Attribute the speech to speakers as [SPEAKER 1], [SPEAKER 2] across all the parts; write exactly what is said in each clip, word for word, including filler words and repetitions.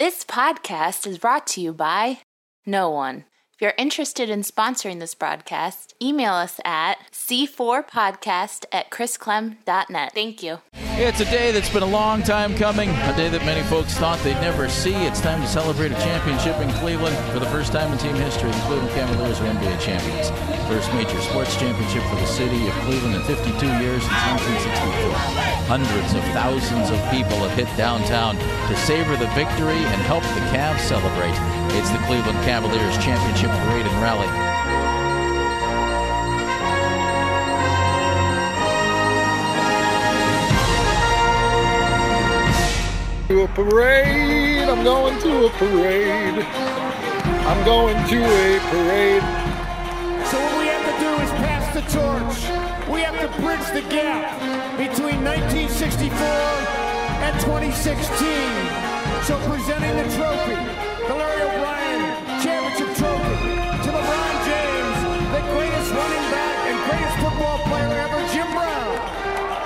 [SPEAKER 1] This podcast is brought to you by no one. If you're interested in sponsoring this broadcast, email us at c four podcast at chris clem dot net. Thank you.
[SPEAKER 2] It's a day that's been a long time coming, a day that many folks thought they'd never see. It's time to celebrate a championship in Cleveland. For the first time in team history, the Cleveland Cavaliers are N B A champions. First major sports championship for the city of Cleveland in fifty-two years since nineteen sixty-four. Hundreds of thousands of people have hit downtown to savor the victory and help the Cavs celebrate. It's the Cleveland Cavaliers Championship Parade and Rally.
[SPEAKER 3] To a parade, I'm going to a parade. I'm going to a parade.
[SPEAKER 4] So what we have to do is pass the torch. We have to bridge the gap between nineteen sixty-four and twenty sixteen. So presenting the trophy, the Larry O'Brien Championship Trophy, to LeBron James, the greatest running back and greatest football player ever, Jim Brown.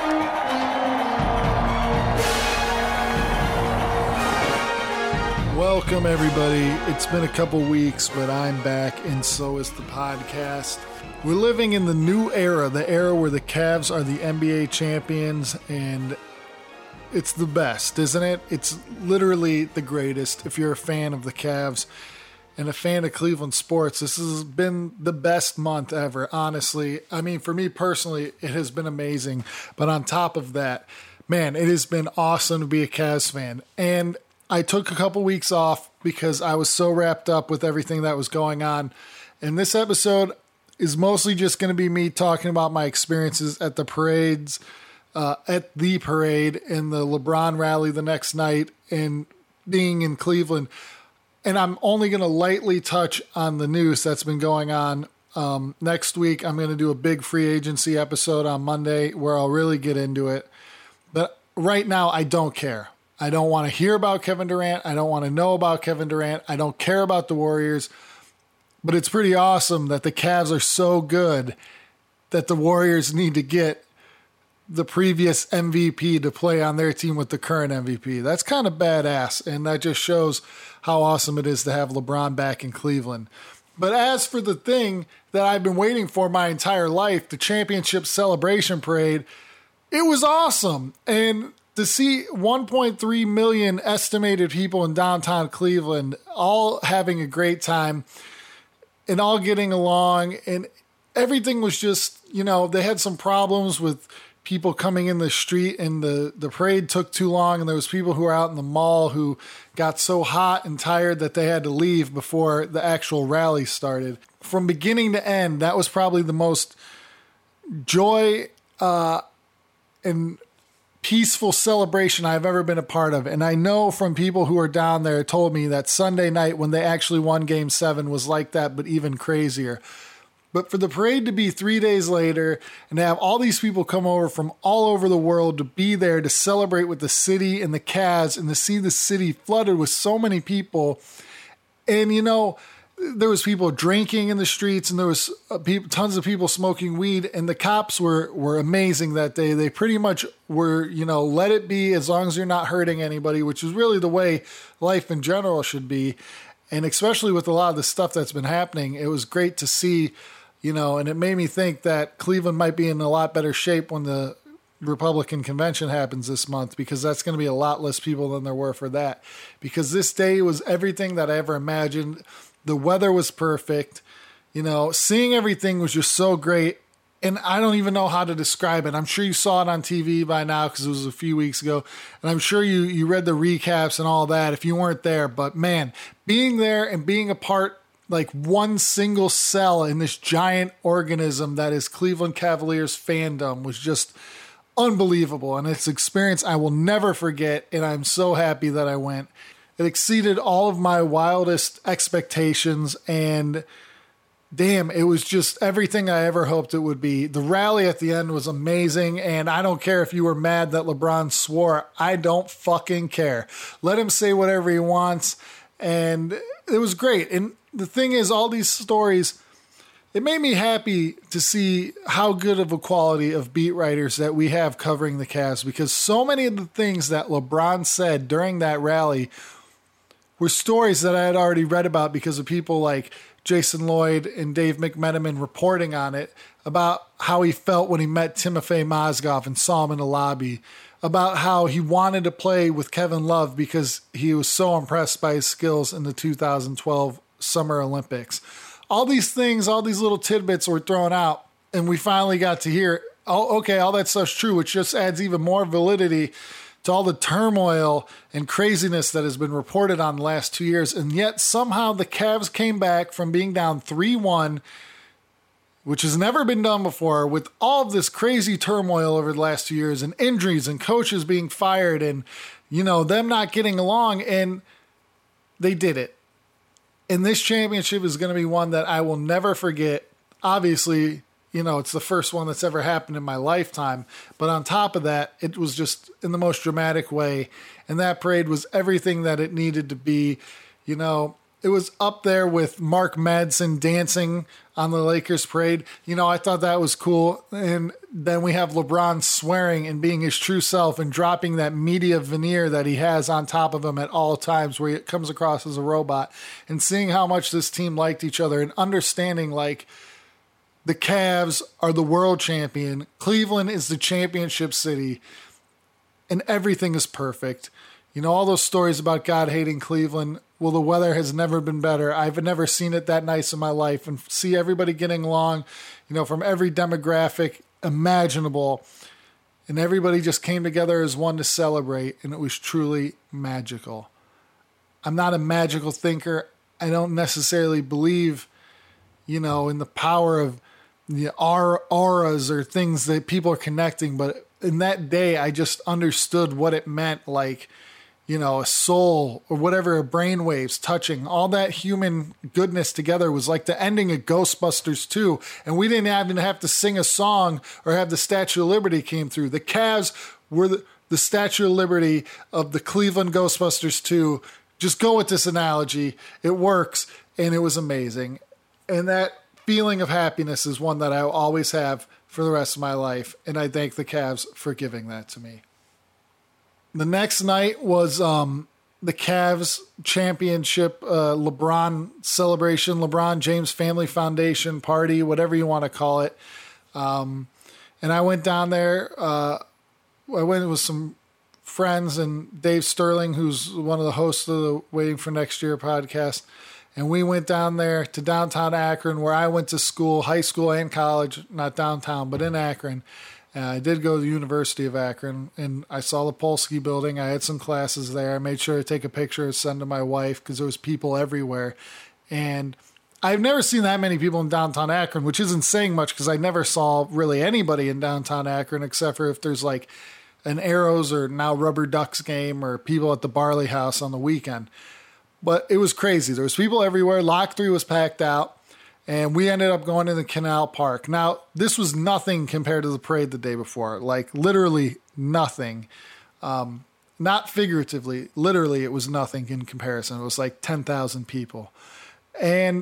[SPEAKER 3] Welcome, everybody. It's been a couple weeks, but I'm back, and so is the podcast. We're living in the new era, the era where the Cavs are the N B A champions, and it's the best, isn't it? It's literally the greatest. If you're a fan of the Cavs and a fan of Cleveland sports, this has been the best month ever, honestly. I mean, for me personally, it has been amazing. But on top of that, man, it has been awesome to be a Cavs fan. And I took a couple weeks off because I was so wrapped up with everything that was going on. And this episode is mostly just going to be me talking about my experiences at the parades, uh, at the parade, and the LeBron rally the next night, and being in Cleveland. And I'm only going to lightly touch on the news that's been going on. Um, next week, I'm going to do a big free agency episode on Monday where I'll really get into it. But right now, I don't care. I don't want to hear about Kevin Durant. I don't want to know about Kevin Durant. I don't care about the Warriors. But it's pretty awesome that the Cavs are so good that the Warriors need to get the previous M V P to play on their team with the current M V P. That's kind of badass, and that just shows how awesome it is to have LeBron back in Cleveland. But as for the thing that I've been waiting for my entire life, the championship celebration parade, it was awesome. And to see one point three million estimated people in downtown Cleveland all having a great time and all getting along, and everything was just, you know, they had some problems with people coming in the street, and the, the parade took too long, and there was people who were out in the mall who got so hot and tired that they had to leave before the actual rally started. From beginning to end, that was probably the most joy uh, and peaceful celebration I've ever been a part of. And I know from people who are down there told me that Sunday night when they actually won game seven was like that, but even crazier. But for the parade to be three days later and to have all these people come over from all over the world to be there to celebrate with the city and the Cavs, and to see the city flooded with so many people. And, you know, there was people drinking in the streets, and there was uh, people, tons of people smoking weed, and the cops were, were amazing that day. They pretty much were, you know, let it be as long as you're not hurting anybody, which is really the way life in general should be. And especially with a lot of the stuff that's been happening, it was great to see, you know, and it made me think that Cleveland might be in a lot better shape when the Republican convention happens this month, because that's going to be a lot less people than there were for that. Because this day was everything that I ever imagined. The weather was perfect. You know, seeing everything was just so great. And I don't even know how to describe it. I'm sure you saw it on T V by now because it was a few weeks ago. And I'm sure you, you read the recaps and all that if you weren't there. But man, being there and being a part, like one single cell in this giant organism that is Cleveland Cavaliers fandom, was just unbelievable. And it's an experience I will never forget. And I'm so happy that I went. It exceeded all of my wildest expectations, and damn, it was just everything I ever hoped it would be. The rally at the end was amazing, and I don't care if you were mad that LeBron swore. I don't fucking care. Let him say whatever he wants, and it was great. And the thing is, all these stories, it made me happy to see how good of a quality of beat writers that we have covering the Cavs, because so many of the things that LeBron said during that rally were stories that I had already read about because of people like Jason Lloyd and Dave McMenamin reporting on it, about how he felt when he met Timofey Mozgov and saw him in the lobby, about how he wanted to play with Kevin Love because he was so impressed by his skills in the two thousand twelve Summer Olympics. All these things, all these little tidbits were thrown out, and we finally got to hear, oh, okay, all that stuff's true, which just adds even more validity to all the turmoil and craziness that has been reported on the last two years. And yet somehow the Cavs came back from being down three one, which has never been done before, with all of this crazy turmoil over the last two years and injuries and coaches being fired and, you know, them not getting along. And they did it. And this championship is going to be one that I will never forget. Obviously, you know, it's the first one that's ever happened in my lifetime. But on top of that, it was just in the most dramatic way. And that parade was everything that it needed to be. You know, it was up there with Mark Madsen dancing on the Lakers parade. You know, I thought that was cool. And then we have LeBron swearing and being his true self and dropping that media veneer that he has on top of him at all times, where he comes across as a robot, and seeing how much this team liked each other and understanding, like, the Cavs are the world champion, Cleveland is the championship city, and everything is perfect. You know, all those stories about God hating Cleveland. Well, the weather has never been better. I've never seen it that nice in my life. And see everybody getting along, you know, from every demographic imaginable. And everybody just came together as one to celebrate. And it was truly magical. I'm not a magical thinker. I don't necessarily believe, you know, in the power of the auras or things that people are connecting. But in that day, I just understood what it meant, like, you know, a soul or whatever, brainwaves touching, all that human goodness together was like the ending of Ghostbusters two. And we didn't even have to sing a song or have the Statue of Liberty came through. The Cavs were the, the Statue of Liberty of the Cleveland Ghostbusters two. Just go with this analogy. It works. And it was amazing. And that feeling of happiness is one that I will always have for the rest of my life. And I thank the Cavs for giving that to me. The next night was um, the Cavs championship uh, LeBron celebration, LeBron James Family Foundation party, whatever you want to call it. Um, and I went down there. Uh, I went with some friends and Dave Sterling, who's one of the hosts of the Waiting for Next Year podcast. And we went down there to downtown Akron, where I went to school, high school and college, not downtown, but in Akron. Uh, I did go to the University of Akron, and I saw the Polsky building. I had some classes there. I made sure to take a picture and send to my wife because there was people everywhere. And I've never seen that many people in downtown Akron, which isn't saying much because I never saw really anybody in downtown Akron except for if there's like an Arrows or now Rubber Ducks game or people at the Barley House on the weekend. But it was crazy. There was people everywhere. Lock three was packed out. And we ended up going to the Canal Park. Now, this was nothing compared to the parade the day before. Like, literally nothing. Um, not figuratively. Literally, it was nothing in comparison. It was like ten thousand people. And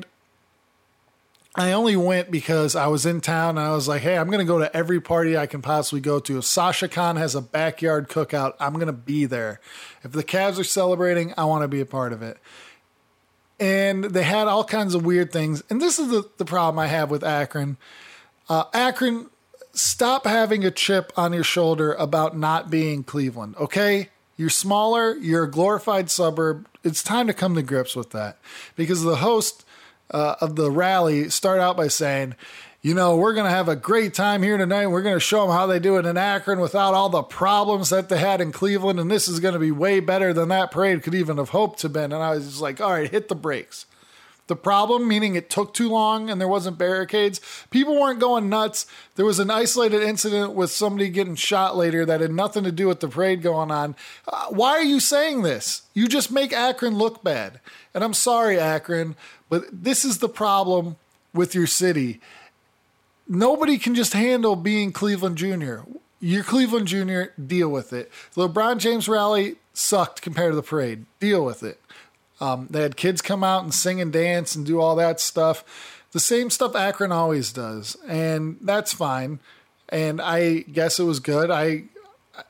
[SPEAKER 3] I only went because I was in town, and I was like, hey, I'm going to go to every party I can possibly go to. If Sasha Khan has a backyard cookout, I'm going to be there. If the Cavs are celebrating, I want to be a part of it. And they had all kinds of weird things. And this is the, the problem I have with Akron. Uh, Akron, stop having a chip on your shoulder about not being Cleveland, okay? You're smaller. You're a glorified suburb. It's time to come to grips with that. Because the host uh, of the rally started out by saying, you know, we're going to have a great time here tonight. We're going to show them how they do it in Akron without all the problems that they had in Cleveland. And this is going to be way better than that parade could even have hoped to have been. And I was just like, all right, hit the brakes. The problem, meaning it took too long and there wasn't barricades. People weren't going nuts. There was an isolated incident with somebody getting shot later that had nothing to do with the parade going on. Uh, why are you saying this? You just make Akron look bad. And I'm sorry, Akron, but this is the problem with your city. Nobody can just handle being Cleveland Junior You're Cleveland Junior, deal with it. The LeBron James rally sucked compared to the parade. Deal with it. Um, they had kids come out and sing and dance and do all that stuff. The same stuff Akron always does. And that's fine. And I guess it was good. I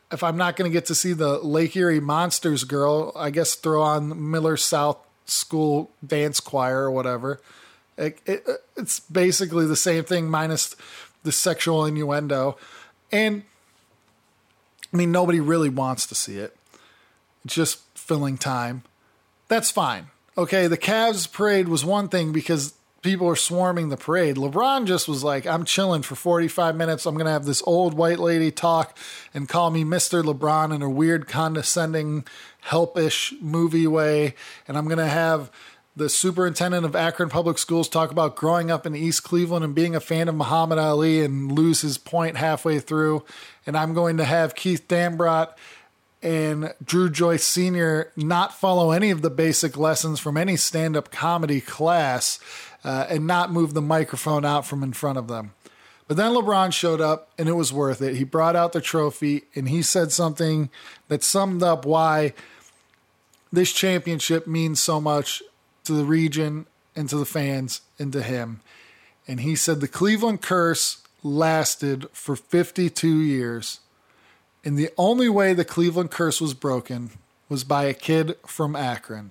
[SPEAKER 3] if I'm not going to get to see the Lake Erie Monsters girl, I guess throw on Miller South School Dance Choir or whatever. It, it, it's basically the same thing minus the sexual innuendo. And, I mean, nobody really wants to see it. It's just filling time. That's fine. Okay, the Cavs parade was one thing because people are swarming the parade. LeBron just was like, I'm chilling for forty-five minutes. I'm going to have this old white lady talk and call me Mister LeBron in a weird, condescending, helpish movie way. And I'm going to have the superintendent of Akron Public Schools talk about growing up in East Cleveland and being a fan of Muhammad Ali and lose his point halfway through. And I'm going to have Keith Dambrot and Drew Joyce Senior not follow any of the basic lessons from any stand-up comedy class uh, and not move the microphone out from in front of them. But then LeBron showed up, and it was worth it. He brought out the trophy, and he said something that summed up why this championship means so much to the region and to the fans and to him. And he said the Cleveland curse lasted for fifty-two years. And the only way the Cleveland curse was broken was by a kid from Akron.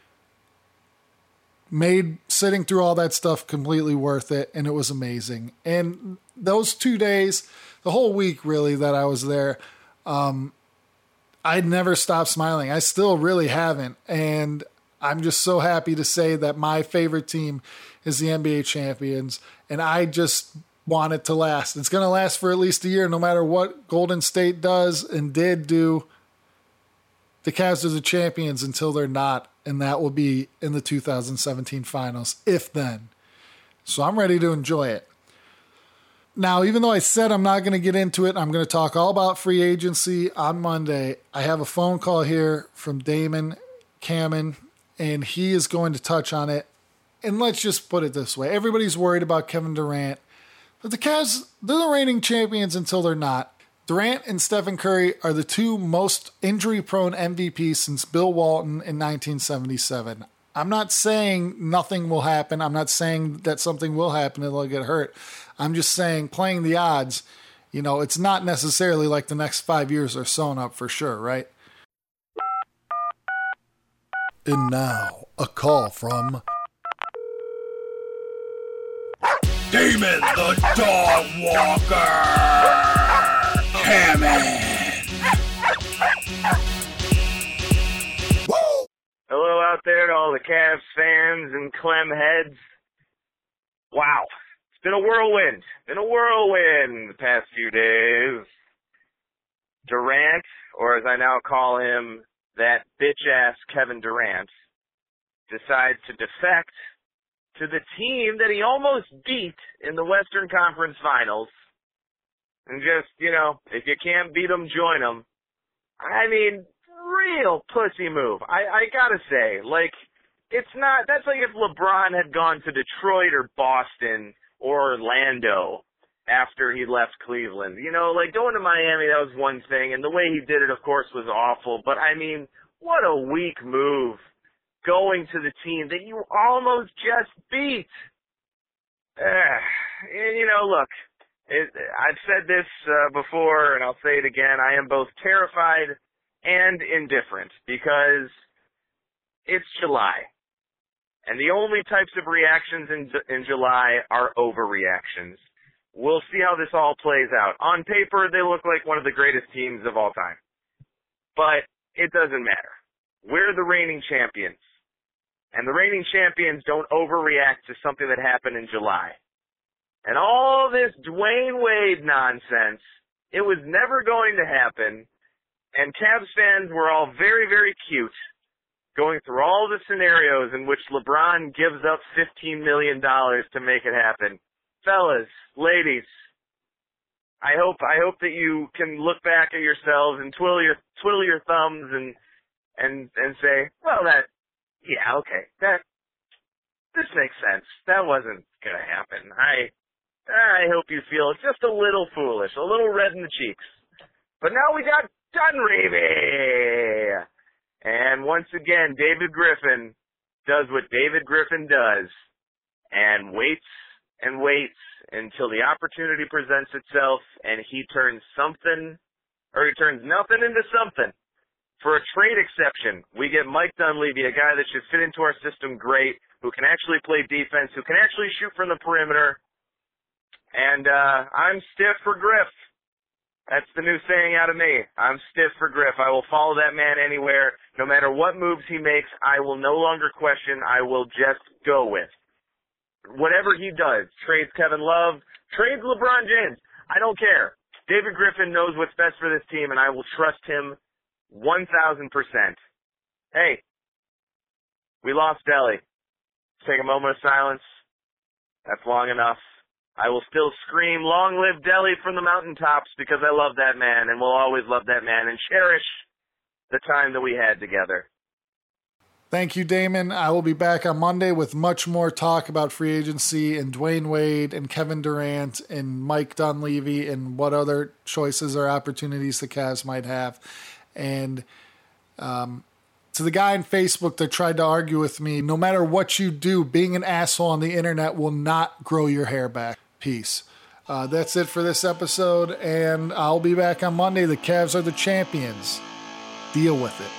[SPEAKER 3] Made sitting through all that stuff completely worth it, and it was amazing. And those two days, the whole week really that I was there, um, I'd never stopped smiling. I still really haven't. And I'm just so happy to say that my favorite team is the N B A champions. And I just want it to last. It's going to last for at least a year, no matter what Golden State does and did do. The Cavs are the champions until they're not, and that will be in the two thousand seventeen finals, if then. So I'm ready to enjoy it. Now, even though I said I'm not going to get into it, I'm going to talk all about free agency on Monday. I have a phone call here from Damon Kamen, and he is going to touch on it. And let's just put it this way. Everybody's worried about Kevin Durant. But the Cavs, they're the reigning champions until they're not. Durant and Stephen Curry are the two most injury-prone M V Ps since Bill Walton in nineteen seventy-seven. I'm not saying nothing will happen. I'm not saying that something will happen and they'll get hurt. I'm just saying, playing the odds, you know, it's not necessarily like the next five years are sewn up for sure, right? And now, a call from
[SPEAKER 5] Damon the Dog Walker! Hammond! Woo!
[SPEAKER 6] Hello out there to all the Cavs fans and Clem heads. Wow. It's been a whirlwind. Been a whirlwind the past few days. Durant, or as I now call him, that bitch-ass Kevin Durant, decides to defect to the team that he almost beat in the Western Conference Finals. And just, you know, if you can't beat them, join them. I mean, real pussy move. I, I gotta say, like, it's not, that's like if LeBron had gone to Detroit or Boston or Orlando after he left Cleveland. You know, like, going to Miami, that was one thing, and the way he did it, of course, was awful. But, I mean, what a weak move. Going to the team that you almost just beat. Uh, you know, look, it, I've said this uh, before, and I'll say it again. I am both terrified and indifferent because it's July. And the only types of reactions in, in July are overreactions. We'll see how this all plays out. On paper, they look like one of the greatest teams of all time. But it doesn't matter. We're the reigning champions. And the reigning champions don't overreact to something that happened in July. And all this Dwayne Wade nonsense, it was never going to happen. And Cavs fans were all very, very cute, going through all the scenarios in which LeBron gives up fifteen million dollars to make it happen. Fellas, ladies, I hope I hope that you can look back at yourselves and twiddle your twiddle your thumbs and and and say, well, that. Yeah, okay. That, this makes sense. That wasn't gonna happen. I, I hope you feel just a little foolish, a little red in the cheeks. But now we got Dunleavy! And once again, David Griffin does what David Griffin does and waits and waits until the opportunity presents itself and he turns something or he turns nothing into something. For a trade exception, we get Mike Dunleavy, a guy that should fit into our system great, who can actually play defense, who can actually shoot from the perimeter. And uh, I'm stiff for Griff. That's the new saying out of me. I'm stiff for Griff. I will follow that man anywhere. No matter what moves he makes, I will no longer question. I will just go with. Whatever he does, trades Kevin Love, trades LeBron James, I don't care. David Griffin knows what's best for this team, and I will trust him one thousand percent. Hey, we lost Delly. Take a moment of silence. That's long enough. I will still scream, long live Delly from the mountaintops, because I love that man and will always love that man and cherish the time that we had together.
[SPEAKER 3] Thank you, Damon. I will be back on Monday with much more talk about free agency and Dwayne Wade and Kevin Durant and Mike Dunleavy and what other choices or opportunities the Cavs might have. And um, to the guy on Facebook that tried to argue with me, no matter what you do, being an asshole on the internet will not grow your hair back. Peace. Uh, that's it for this episode, and I'll be back on Monday. The Cavs are the champions. Deal with it.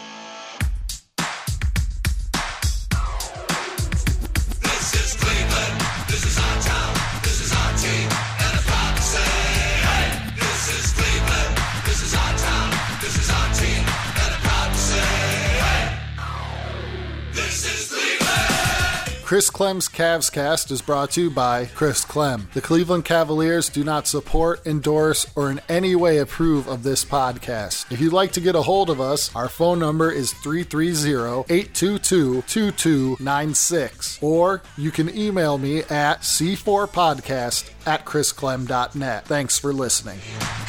[SPEAKER 3] Chris Clem's Cavs Cast is brought to you by Chris Clem. The Cleveland Cavaliers do not support, endorse, or in any way approve of this podcast. If you'd like to get a hold of us, our phone number is three three zero, eight two two, two two nine six. Or you can email me at c four podcast at chris clem dot net. Thanks for listening.